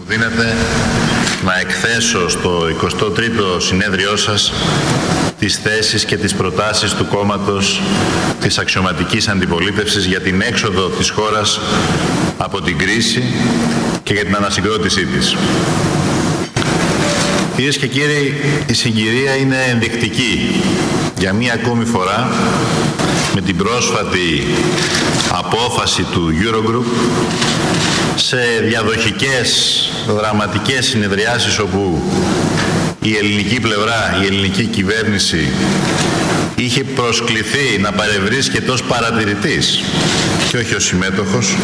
Δίνετε να εκθέσω στο 23ο συνέδριό σας τις θέσεις και τις προτάσεις του κόμματος της αξιωματικής αντιπολίτευσης για την έξοδο της χώρας από την κρίση και για την ανασυγκρότησή της. Κυρίες και κύριοι, η συγκυρία είναι ενδεικτική για μία ακόμη φορά με την πρόσφατη απόφαση του Eurogroup σε διαδοχικές, δραματικές συνεδριάσεις όπου η ελληνική πλευρά, η ελληνική κυβέρνηση είχε προσκληθεί να παρευρίσκεται ως παρατηρητής και όχι ως συμμέτοχος.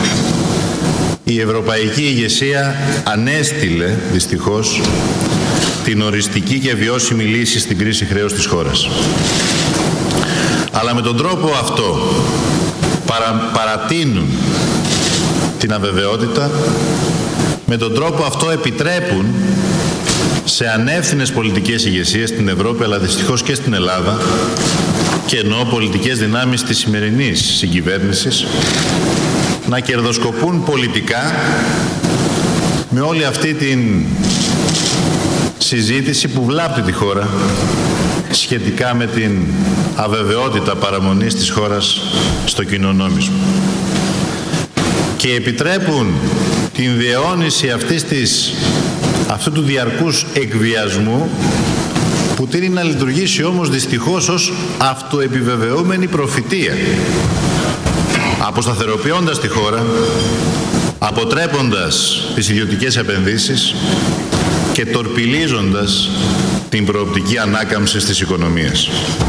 Η ευρωπαϊκή ηγεσία ανέστειλε δυστυχώς την οριστική και βιώσιμη λύση στην κρίση χρέους της χώρας. Αλλά με τον τρόπο αυτό παρατείνουν την αβεβαιότητα, με τον τρόπο αυτό επιτρέπουν σε ανεύθυνες πολιτικές ηγεσίες στην Ευρώπη, αλλά δυστυχώς και στην Ελλάδα, και εννοώ πολιτικές δυνάμεις της σημερινής συγκυβέρνησης, να κερδοσκοπούν πολιτικά με όλη αυτή την συζήτηση που βλάπτει τη χώρα σχετικά με την αβεβαιότητα παραμονής της χώρας στο κοινό νόμισμα. Και επιτρέπουν την διαιώνιση αυτού του διαρκούς εκβιασμού που τείνει να λειτουργήσει όμως δυστυχώς ως αυτοεπιβεβαιούμενη προφητεία, αποσταθεροποιώντας τη χώρα, αποτρέποντας τις ιδιωτικές επενδύσεις και τορπιλίζοντας την προοπτική ανάκαμψη της οικονομίας.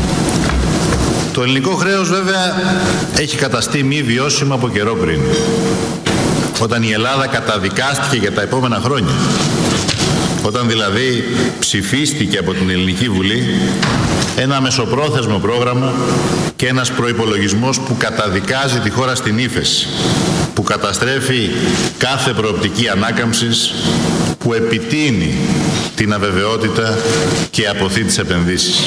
Το ελληνικό χρέος βέβαια έχει καταστεί μη βιώσιμο από καιρό πριν, όταν η Ελλάδα καταδικάστηκε για τα επόμενα χρόνια, όταν δηλαδή ψηφίστηκε από την Ελληνική Βουλή ένα μεσοπρόθεσμο πρόγραμμα και ένας προϋπολογισμός που καταδικάζει τη χώρα στην ύφεση, που καταστρέφει κάθε προοπτική ανάκαμψης, που επιτείνει την αβεβαιότητα και αποθεί τις επενδύσεις.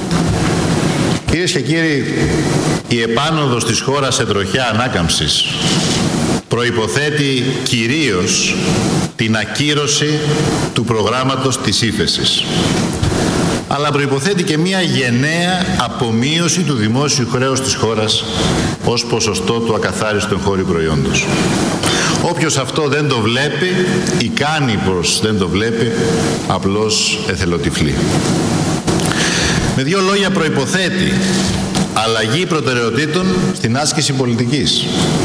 Κυρίες και κύριοι, η επάνωδος της χώρας σε τροχιά ανάκαμψης προϋποθέτει κυρίως την ακύρωση του προγράμματος της ύφεσης. Αλλά προϋποθέτει και μια γενναία απομείωση του δημόσιου χρέους της χώρας ως ποσοστό του ακαθάριστου εγχώριου προϊόντος. Όποιος αυτό δεν το βλέπει ή κάνει πως δεν το βλέπει, απλώς εθελοτυφλεί. Με δύο λόγια, προϋποθέτει αλλαγή προτεραιοτήτων στην άσκηση πολιτικής.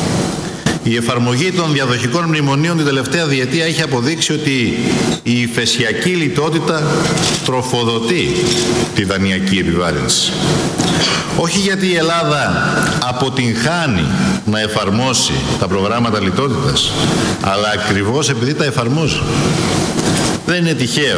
Η εφαρμογή των διαδοχικών μνημονίων την τελευταία διετία έχει αποδείξει ότι η υφεσιακή λιτότητα τροφοδοτεί τη δανειακή επιβάρυνση. Όχι γιατί η Ελλάδα αποτυγχάνει να εφαρμόσει τα προγράμματα λιτότητας, αλλά ακριβώς επειδή τα εφαρμόζει. Δεν είναι τυχαίο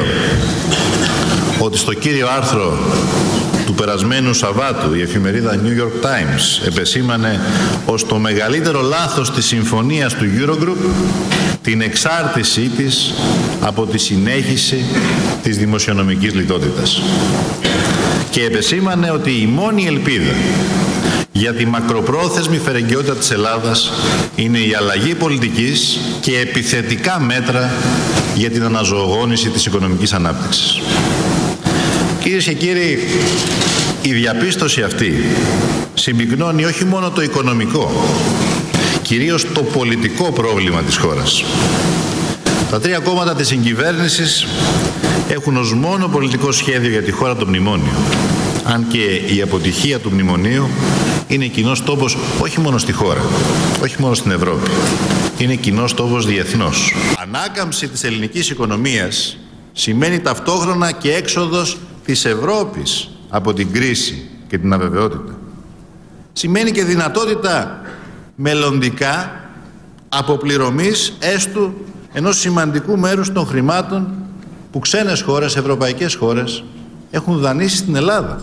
ότι στο κύριο άρθρο του περασμένου Σαββάτου η εφημερίδα New York Times επεσήμανε ως το μεγαλύτερο λάθος της συμφωνίας του Eurogroup την εξάρτησή της από τη συνέχιση της δημοσιονομικής λιτότητας. Και επεσήμανε ότι η μόνη ελπίδα για τη μακροπρόθεσμη φερεγγιότητα της Ελλάδας είναι η αλλαγή πολιτικής και επιθετικά μέτρα για την αναζωογόνηση της οικονομικής ανάπτυξης. Κυρίες και κύριοι, η διαπίστωση αυτή συμπυκνώνει όχι μόνο το οικονομικό, κυρίως το πολιτικό πρόβλημα της χώρας. Τα τρία κόμματα της συγκυβέρνησης έχουν ως μόνο πολιτικό σχέδιο για τη χώρα το μνημόνιο. Αν και η αποτυχία του μνημονίου είναι κοινός τόπος όχι μόνο στη χώρα, όχι μόνο στην Ευρώπη. Είναι κοινός τόπος διεθνώς. Ανάκαμψη της ελληνικής οικονομίας σημαίνει ταυτόχρονα και έξοδος της Ευρώπης από την κρίση και την αβεβαιότητα. Σημαίνει και δυνατότητα μελλοντικά αποπληρωμής έστω ενός σημαντικού μέρους των χρημάτων που ξένες χώρες, ευρωπαϊκές χώρες έχουν δανείσει στην Ελλάδα.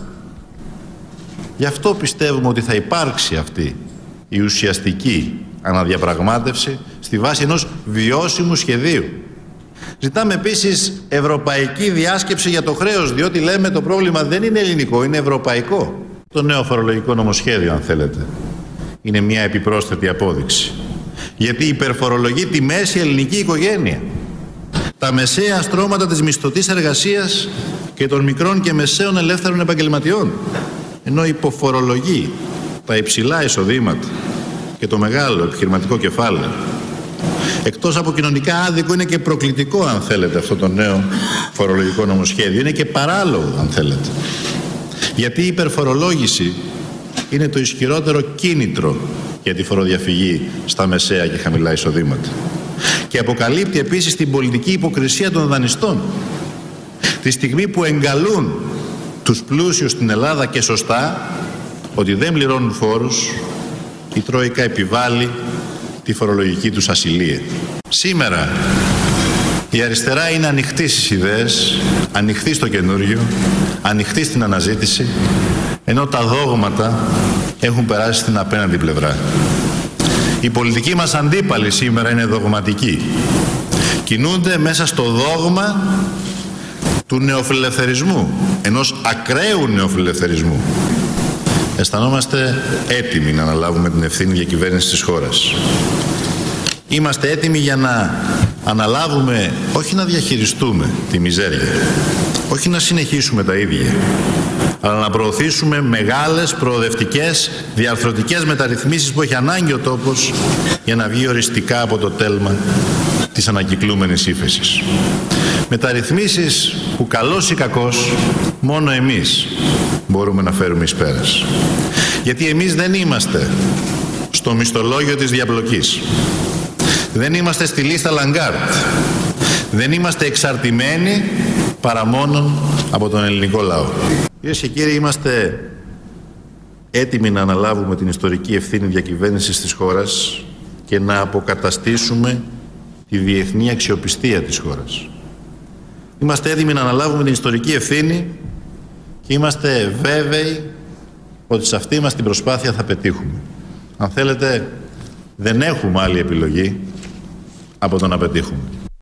Γι' αυτό πιστεύουμε ότι θα υπάρξει αυτή η ουσιαστική αναδιαπραγμάτευση στη βάση ενός βιώσιμου σχεδίου. Ζητάμε επίσης ευρωπαϊκή διάσκεψη για το χρέος, διότι λέμε το πρόβλημα δεν είναι ελληνικό, είναι ευρωπαϊκό. Το νέο φορολογικό νομοσχέδιο, αν θέλετε, είναι μια επιπρόσθετη απόδειξη. Γιατί υπερφορολογεί τη μέση ελληνική οικογένεια. τα μεσαία στρώματα της μισθωτής εργασίας και των μικρών και μεσαίων ελεύθερων επαγγελματιών, ενώ υποφορολογεί τα υψηλά εισοδήματα και το μεγάλο επιχειρηματικό κεφάλαιο. Εκτός από κοινωνικά άδικο, είναι και προκλητικό, αν θέλετε, αυτό το νέο φορολογικό νομοσχέδιο. Είναι και παράλογο, αν θέλετε. Γιατί η υπερφορολόγηση είναι το ισχυρότερο κίνητρο για τη φοροδιαφυγή στα μεσαία και χαμηλά εισοδήματα. Και αποκαλύπτει επίσης την πολιτική υποκρισία των δανειστών. Τη στιγμή που εγκαλούν τους πλούσιους στην Ελλάδα, και σωστά, ότι δεν πληρώνουν φόρους, η Τρόικα επιβάλλει τη φορολογική τους ασυλία. Σήμερα η αριστερά είναι ανοιχτή στις ιδέες, ανοιχτή στο καινούριο, ανοιχτή στην αναζήτηση, ενώ τα δόγματα έχουν περάσει στην απέναντι πλευρά. Οι πολιτικοί μας αντίπαλοι σήμερα είναι δογματικοί. Κινούνται μέσα στο δόγμα του νεοφιλελευθερισμού, ενός ακραίου νεοφιλελευθερισμού. Αισθανόμαστε έτοιμοι να αναλάβουμε την ευθύνη διακυβέρνησης της χώρας. Είμαστε έτοιμοι για να αναλάβουμε, όχι να διαχειριστούμε τη μιζέρια, όχι να συνεχίσουμε τα ίδια, αλλά να προωθήσουμε μεγάλες, προοδευτικές, διαρθρωτικές μεταρρυθμίσεις που έχει ανάγκη ο τόπος για να βγει οριστικά από το τέλμα της ανακυκλούμενης ύφεσης. Μεταρρυθμίσεις που καλώς ή κακώς μόνο εμείς μπορούμε να φέρουμε εις πέρας. Γιατί εμείς δεν είμαστε στο μισθολόγιο της διαπλοκής. Δεν είμαστε στη λίστα Λαγκάρτ. Δεν είμαστε εξαρτημένοι παρά μόνον από τον ελληνικό λαό. Κυρίες και κύριοι, είμαστε έτοιμοι να αναλάβουμε την ιστορική ευθύνη διακυβέρνησης της χώρας και να αποκαταστήσουμε τη διεθνή αξιοπιστία της χώρας. Είμαστε έτοιμοι να αναλάβουμε την ιστορική ευθύνη και είμαστε βέβαιοι ότι σε αυτή μας την προσπάθεια θα πετύχουμε. Αν θέλετε, δεν έχουμε άλλη επιλογή από το να πετύχουμε.